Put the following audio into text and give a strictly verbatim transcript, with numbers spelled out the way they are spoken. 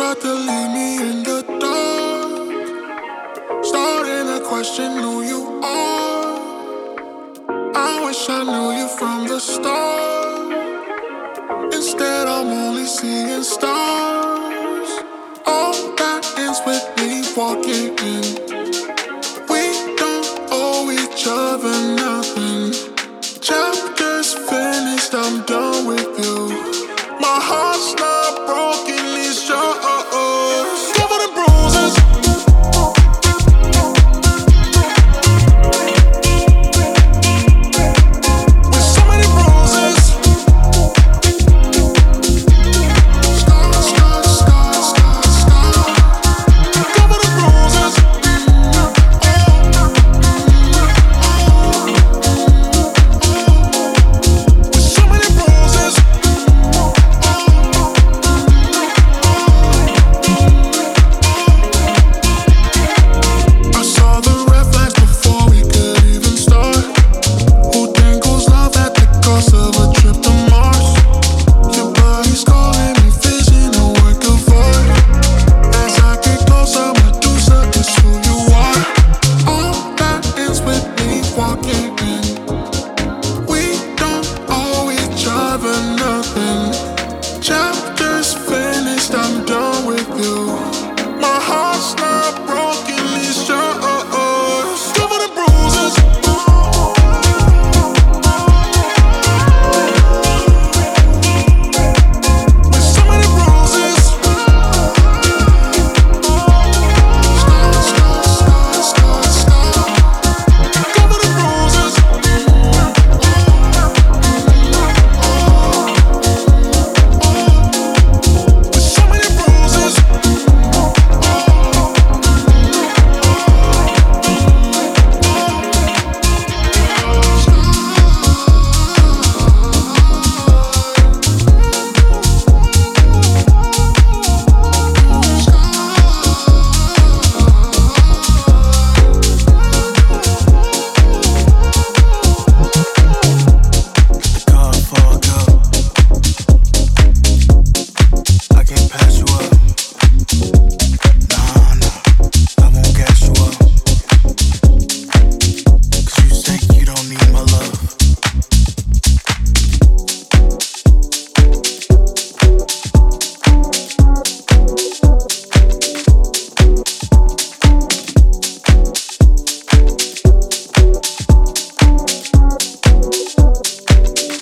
tried to leave me in the dark, starting to question who you are. I wish I knew you from the start. Instead, I'm only seeing stars. All that ends with me walking in. We don't owe each other nothing. Chapter's finished, I'm done with you. My heart's not broken, it's yours. Covered in bruises. With so many bruises. Scars, scars, scars, scars, scars. Covered in bruises. With so many bruises. I saw the red flags before we could even start. Who dangles love at the cost of a trip to Mars? Your body's calling me, vision, a work of art. As I get closer, Medusa is who you are. All that ends with me walking in. We don't owe each other nothing. Chapter's finished, I'm